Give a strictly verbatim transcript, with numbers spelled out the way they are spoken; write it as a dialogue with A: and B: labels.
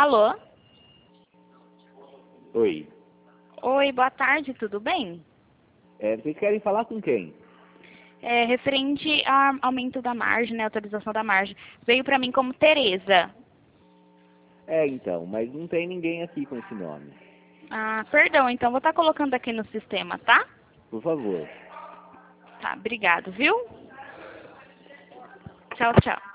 A: Alô?
B: Oi.
A: Oi, boa tarde, tudo bem?
B: É, vocês querem falar com quem?
A: É, referente ao aumento da margem, né, autorização da margem. Veio para mim como Tereza.
B: É, então, mas não tem ninguém aqui com esse nome.
A: Ah, perdão, então vou estar colocando aqui no sistema, tá?
B: Por favor.
A: Tá, obrigado, viu? Tchau, tchau.